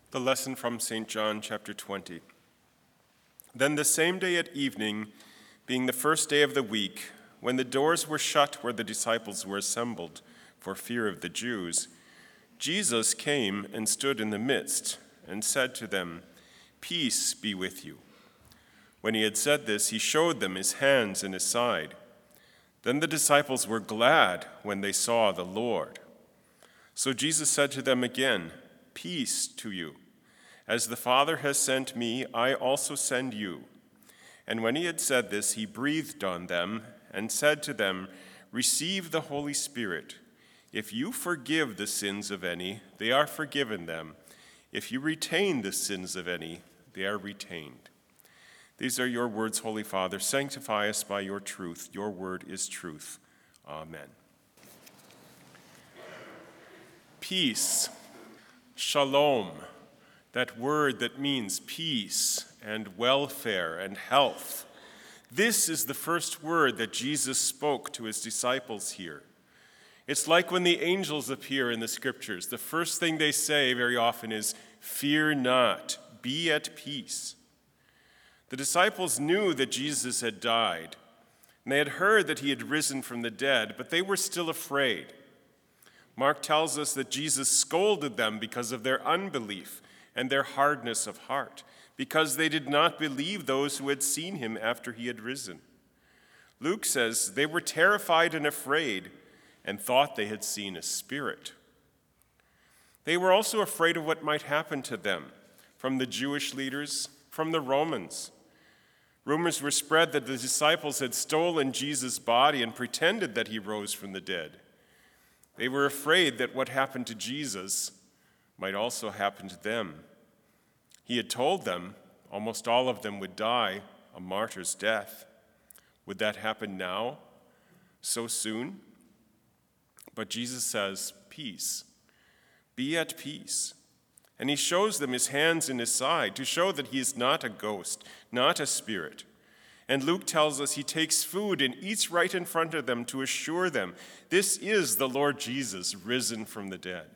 The lesson from St. John chapter 20. Then the same day at evening, being the first day of the week, when the doors were shut where the disciples were assembled for fear of the Jews, Jesus came and stood in the midst and said to them, "Peace be with you." When he had said this, he showed them his hands and his side. Then the disciples were glad when they saw the Lord. So Jesus said to them again, "Peace to you. As the Father has sent me, I also send you." And when he had said this, he breathed on them and said to them, "Receive the Holy Spirit. If you forgive the sins of any, they are forgiven them. If you retain the sins of any, they are retained." These are your words, Holy Father. Sanctify us by your truth. Your word is truth. Amen. Peace. Shalom. That word that means peace and welfare and health. This is the first word that Jesus spoke to his disciples here. It's like when the angels appear in the scriptures. The first thing they say very often is, "Fear not, be at peace." The disciples knew that Jesus had died, and they had heard that he had risen from the dead, but they were still afraid. Mark tells us that Jesus scolded them because of their unbelief and their hardness of heart, because they did not believe those who had seen him after he had risen. Luke says they were terrified and afraid and thought they had seen a spirit. They were also afraid of what might happen to them from the Jewish leaders, from the Romans. Rumors were spread that the disciples had stolen Jesus' body and pretended that he rose from the dead. They were afraid that what happened to Jesus might also happen to them. He had told them almost all of them would die a martyr's death. Would that happen now, so soon? But Jesus says, "Peace. Be at peace." And he shows them his hands and his side to show that he is not a ghost, not a spirit. And Luke tells us he takes food and eats right in front of them to assure them, this is the Lord Jesus risen from the dead.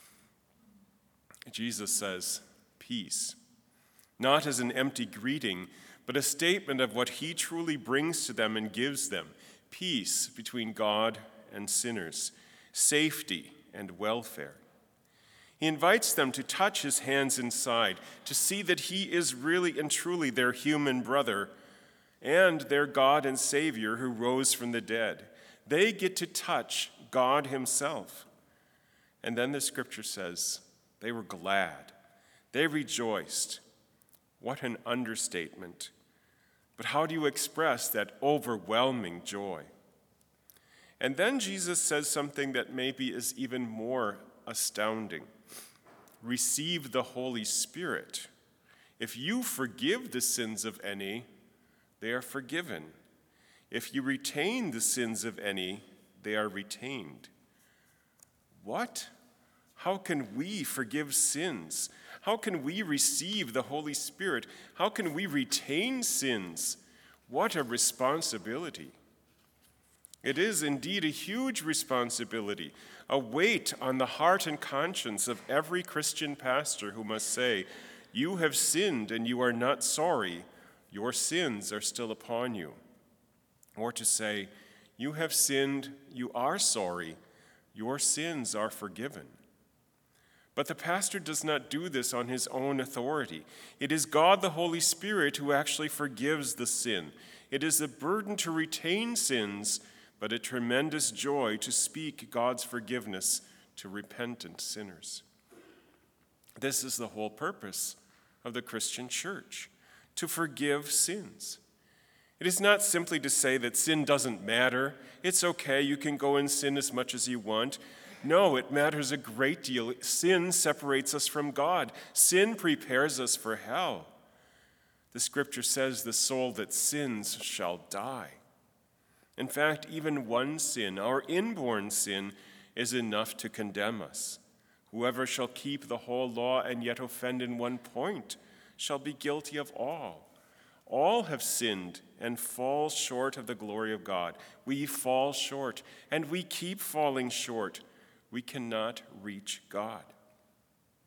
Jesus says, "Peace," not as an empty greeting, but a statement of what he truly brings to them and gives them: peace between God and sinners, safety and welfare. He invites them to touch his hands inside, to see that he is really and truly their human brother and their God and Savior who rose from the dead. They get to touch God himself. And then the scripture says they were glad. They rejoiced. What an understatement. But how do you express that overwhelming joy? And then Jesus says something that maybe is even more astounding. Receive the Holy Spirit. If you forgive the sins of any, they are forgiven. If you retain the sins of any, they are retained. What? How can we forgive sins? How can we receive the Holy Spirit? How can we retain sins? What a responsibility. It is indeed a huge responsibility, a weight on the heart and conscience of every Christian pastor who must say, "You have sinned and you are not sorry. Your sins are still upon you." Or to say, "You have sinned, you are sorry. Your sins are forgiven." But the pastor does not do this on his own authority. It is God the Holy Spirit who actually forgives the sin. It is a burden to retain sins, but a tremendous joy to speak God's forgiveness to repentant sinners. This is the whole purpose of the Christian church, to forgive sins. It is not simply to say that sin doesn't matter. It's okay, you can go and sin as much as you want. No, it matters a great deal. Sin separates us from God. Sin prepares us for hell. The scripture says the soul that sins shall die. In fact, even one sin, our inborn sin, is enough to condemn us. Whoever shall keep the whole law and yet offend in one point shall be guilty of all. All have sinned and fall short of the glory of God. We fall short, and we keep falling short. We cannot reach God.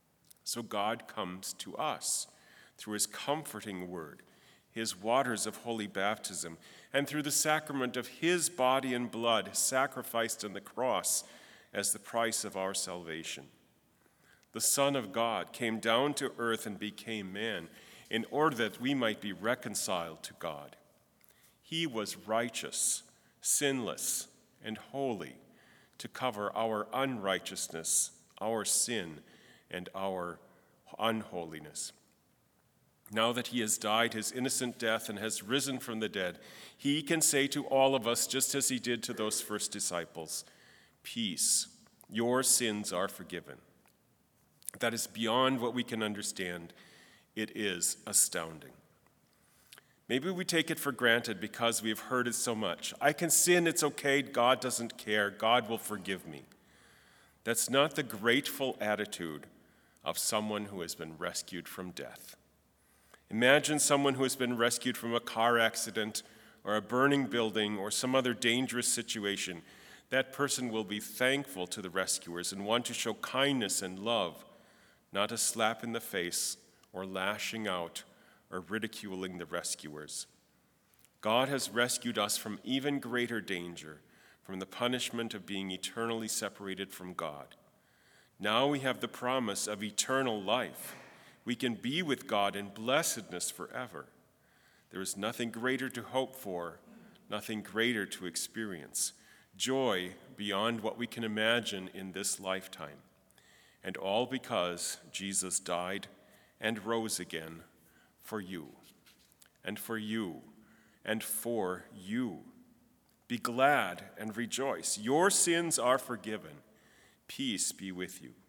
So God comes to us through his comforting word, his waters of holy baptism, and through the sacrament of his body and blood sacrificed on the cross as the price of our salvation. The Son of God came down to earth and became man in order that we might be reconciled to God. He was righteous, sinless, and holy to cover our unrighteousness, our sin, and our unholiness. Now that he has died his innocent death and has risen from the dead, he can say to all of us, just as he did to those first disciples, "Peace, your sins are forgiven." That is beyond what we can understand. It is astounding. Maybe we take it for granted because we've heard it so much. I can sin, it's okay, God doesn't care, God will forgive me. That's not the grateful attitude of someone who has been rescued from death. Imagine someone who has been rescued from a car accident or a burning building or some other dangerous situation. That person will be thankful to the rescuers and want to show kindness and love, not a slap in the face or lashing out or ridiculing the rescuers. God has rescued us from even greater danger, from the punishment of being eternally separated from God. Now we have the promise of eternal life. We can be with God in blessedness forever. There is nothing greater to hope for, nothing greater to experience. Joy beyond what we can imagine in this lifetime. And all because Jesus died and rose again for you, and for you, and for you. Be glad and rejoice. Your sins are forgiven. Peace be with you.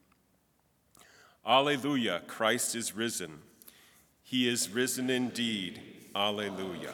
Alleluia, Christ is risen. He is risen indeed. Alleluia.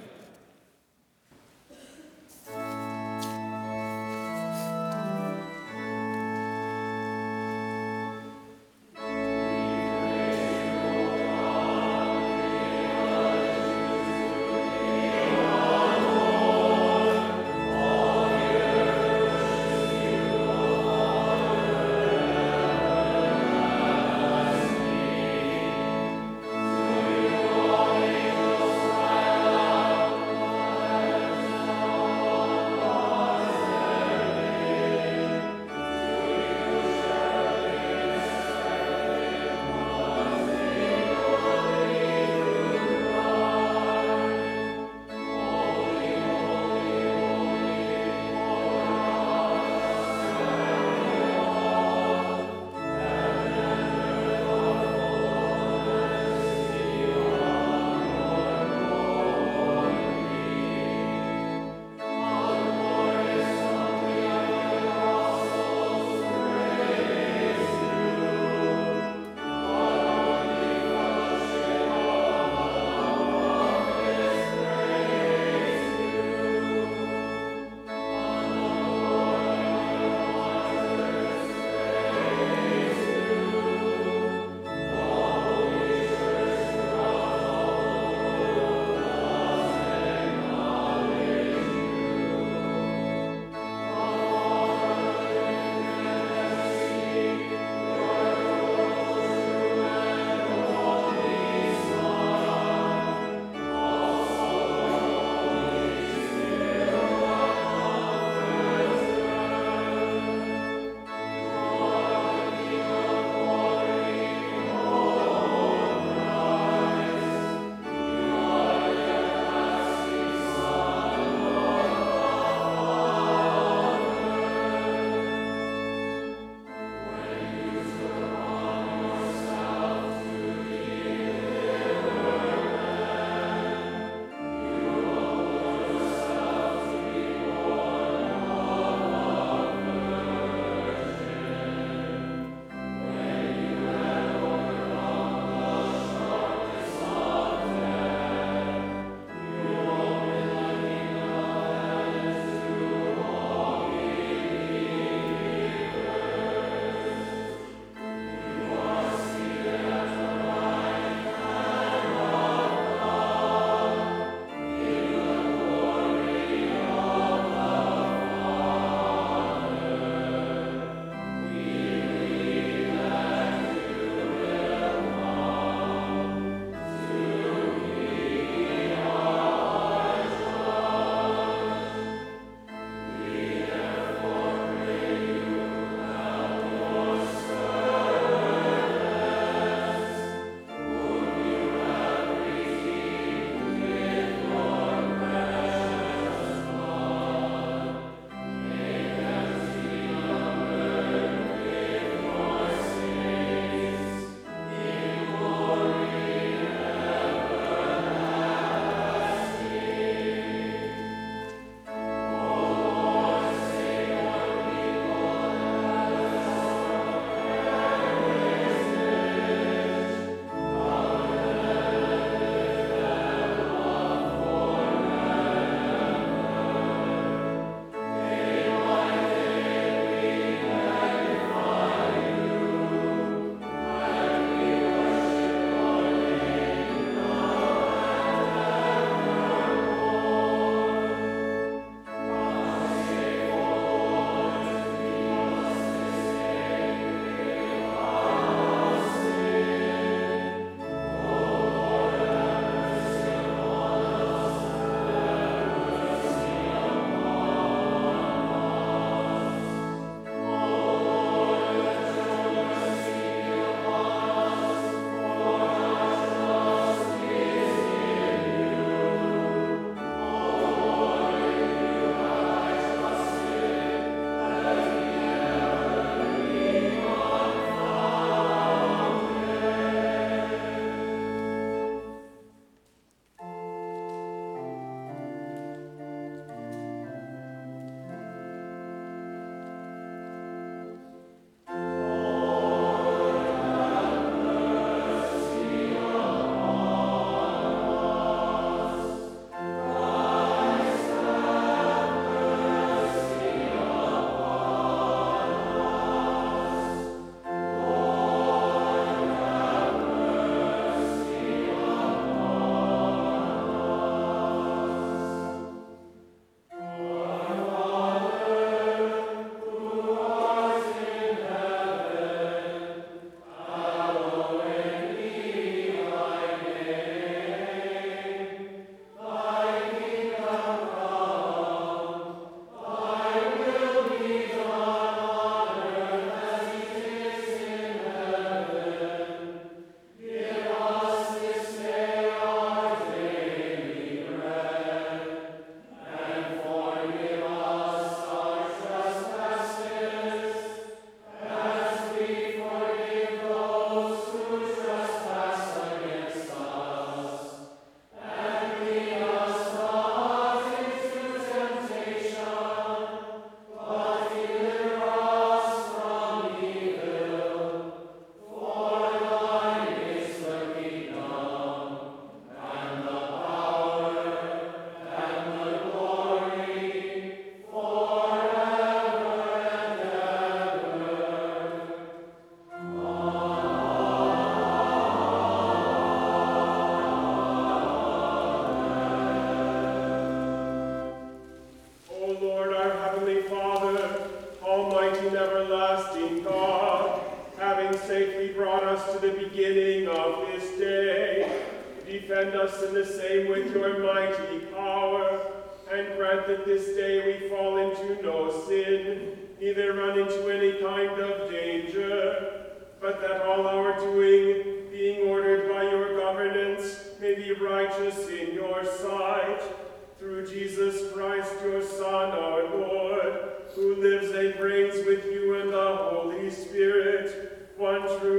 safely brought us to the beginning of this day, defend us in the same with your mighty power, and grant that this day we fall into no sin, neither run into any kind of danger, but that all our doing, being ordered by your governance, may be righteous in your sight. Through Jesus Christ, your Son, our Lord, who lives and reigns with you in the Holy Spirit, one true